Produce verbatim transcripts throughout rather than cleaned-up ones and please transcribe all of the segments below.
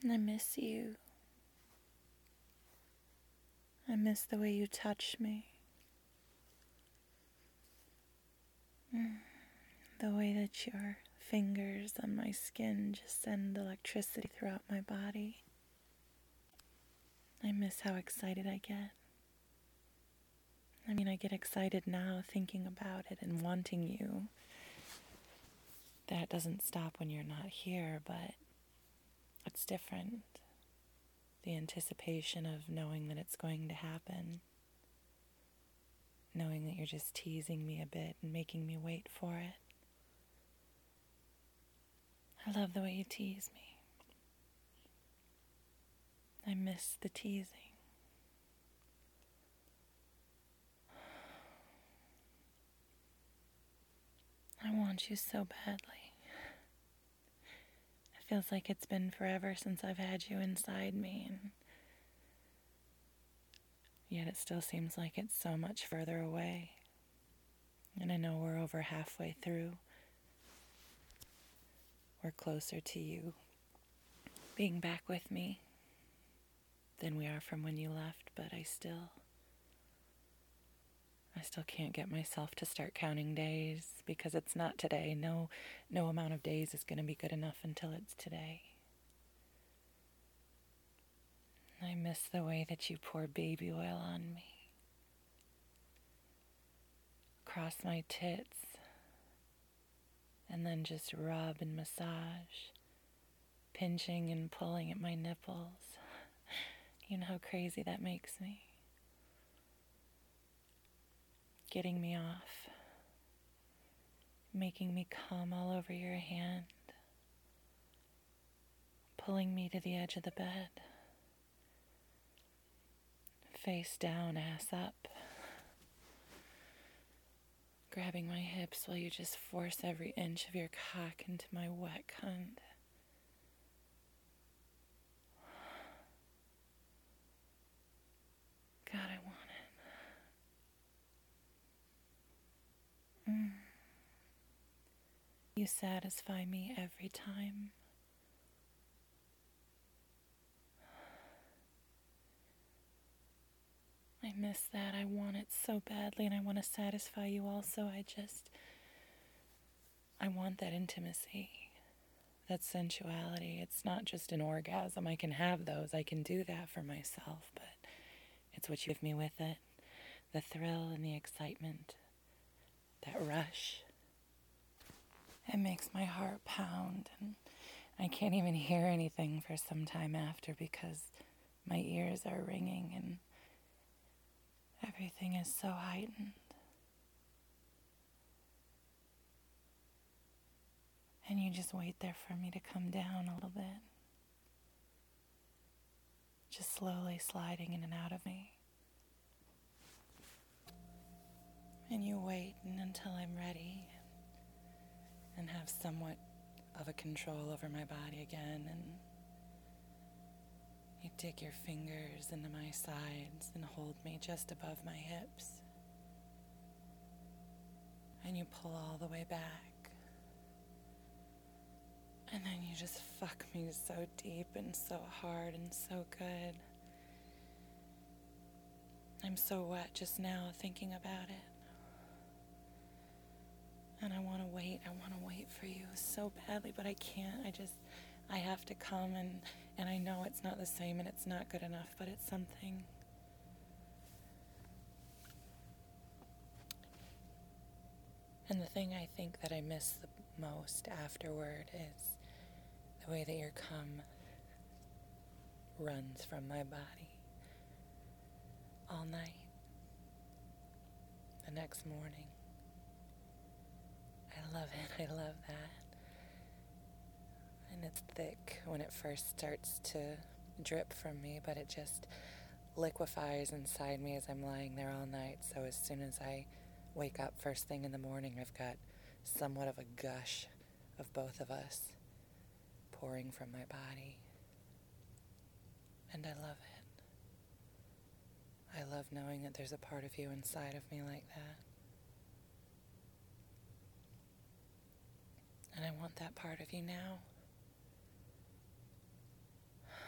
I miss you. I miss the way you touch me. The way that your fingers on my skin just send electricity throughout my body. I miss how excited I get. I mean, I get excited now thinking about it and wanting you. That doesn't stop when you're not here, but it's different. The anticipation of knowing that it's going to happen. Knowing that you're just teasing me a bit and making me wait for it. I love the way you tease me. I miss the teasing. I want you so badly. It feels like it's been forever since I've had you inside me, and yet it still seems like it's so much further away. And I know we're over halfway through. We're closer to you being back with me than we are from when you left, but I still, I still can't get myself to start counting days because it's not today. No, no amount of days is going to be good enough until it's today. I miss the way that you pour baby oil on me, across my tits, and then just rub and massage, pinching and pulling at my nipples. You know how crazy that makes me. Getting me off, making me come all over your hand, pulling me to the edge of the bed, face down, ass up, grabbing my hips while you just force every inch of your cock into my wet cunt. God, I want it. Mm. You satisfy me every time. I miss that. I want it so badly, and I want to satisfy you also. I just, I want that intimacy, that sensuality. It's not just an orgasm. I can have those. I can do that for myself, but it's what you give me with it. The thrill and the excitement, that rush. It makes my heart pound, and I can't even hear anything for some time after because my ears are ringing and everything is so heightened. And you just wait there for me to come down a little bit. Just slowly sliding in and out of me. And you wait until I'm ready and have somewhat of a control over my body again, and you dig your fingers into my sides and hold me just above my hips, and you pull all the way back, and then you just fuck me so deep and so hard and so good. I'm so wet just now thinking about it. And I want to wait, I want to wait for you so badly, but I can't. I just, I have to come, and, and I know it's not the same and it's not good enough, but it's something. And the thing I think that I miss the most afterward is the way that your cum runs from my body all night, the next morning. I love it, I love that. And it's thick when it first starts to drip from me, but it just liquefies inside me as I'm lying there all night. So as soon as I wake up first thing in the morning, I've got somewhat of a gush of both of us pouring from my body. And I love it. I love knowing that there's a part of you inside of me like that. And I want that part of you now.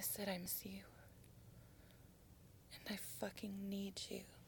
said I miss you. And I fucking need you.